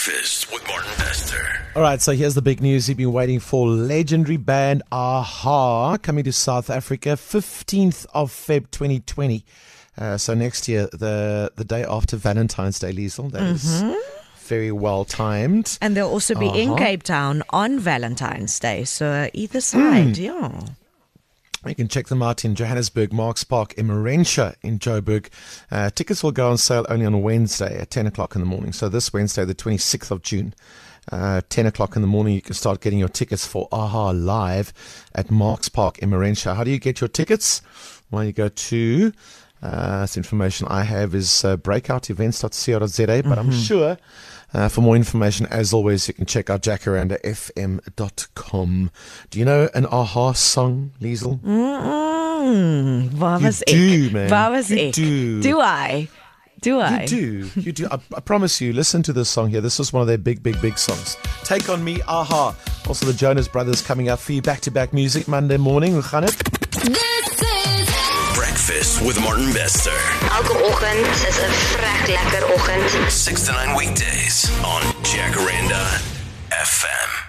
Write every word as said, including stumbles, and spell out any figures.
Breakfast with Martin Bester. All right, so here's the big news you've been waiting for. Legendary band a-ha coming to South Africa, fifteenth of February twenty twenty. Uh, so next year, the the day after Valentine's Day, Liesl. That mm-hmm. is very well timed. And they'll also be uh-huh. in Cape Town on Valentine's Day. So either side, mm. yeah. You can check them out in Johannesburg, Marks Park, Emmarentia in Joburg. Uh, tickets will go on sale only on Wednesday at ten o'clock in the morning. So this Wednesday, the twenty-sixth of June, uh, ten o'clock in the morning, you can start getting your tickets for a-ha live at Marks Park, Emmarentia. How do you get your tickets? Well, you go to, uh, this information I have is uh, breakout events dot co dot za, but mm-hmm. I'm sure uh, for more information, as always, you can check out jacaranda f m dot com. Do you know an a-ha song, Liesl? Mm-mm. Waar was you do, man. Waar was you ek? do. Do I? Do I? You do. You do. I, I promise you, listen to this song here. This is one of their big, big, big songs. Take On Me, a-ha. Also the Jonas Brothers coming up for you. Back-to-back music Monday morning. Hoe gaan het? Breakfast with Martin Bester. Elke oggend is 'n vrek lekker oggend. six to nine weekdays on Jacaranda F M.